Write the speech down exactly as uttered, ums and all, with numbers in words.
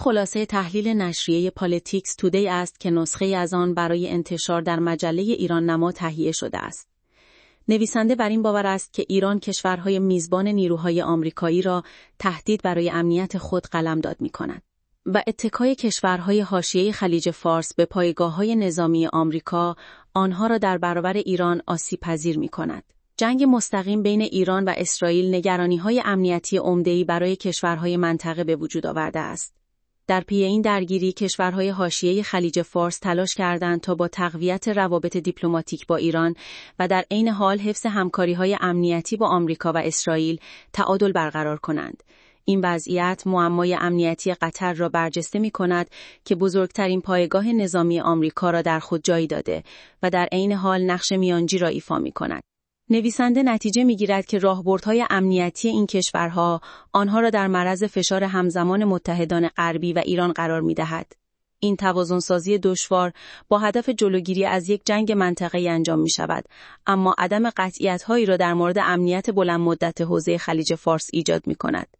خلاصه تحلیل نشریه پالیتیکس تودی است که نسخه از آن برای انتشار در مجله ایران نما تهیه شده است. نویسنده بر این باور است که ایران کشورهای میزبان نیروهای آمریکایی را تهدید برای امنیت خود قلمداد می‌کند و اتکای کشورهای حاشیه خلیج فارس به پایگاه‌های نظامی آمریکا آنها را در برابر ایران آسیب‌پذیر می‌کند. جنگ مستقیم بین ایران و اسرائیل نگرانی‌های امنیتی عمده‌ای برای کشورهای منطقه به وجود آورده است. در پی این درگیری کشورهای حاشیه خلیج فارس تلاش کردند تا با تقویت روابط دیپلماتیک با ایران و در عین حال حفظ همکاری‌های امنیتی با آمریکا و اسرائیل تعادل برقرار کنند. این وضعیت معمای امنیتی قطر را برجسته می‌کند که بزرگترین پایگاه نظامی آمریکا را در خود جای داده و در عین حال نقش میانجی را ایفا می‌کند. نویسنده نتیجه می‌گیرد که راهبردهای امنیتی این کشورها آنها را در معرض فشار همزمان متحدان غربی و ایران قرار می‌دهد. این توازن‌سازی دشوار با هدف جلوگیری از یک جنگ منطقه‌ای انجام می‌شود، اما عدم قطعیت‌هایی را در مورد امنیت بلند مدت حوزه خلیج فارس ایجاد می‌کند.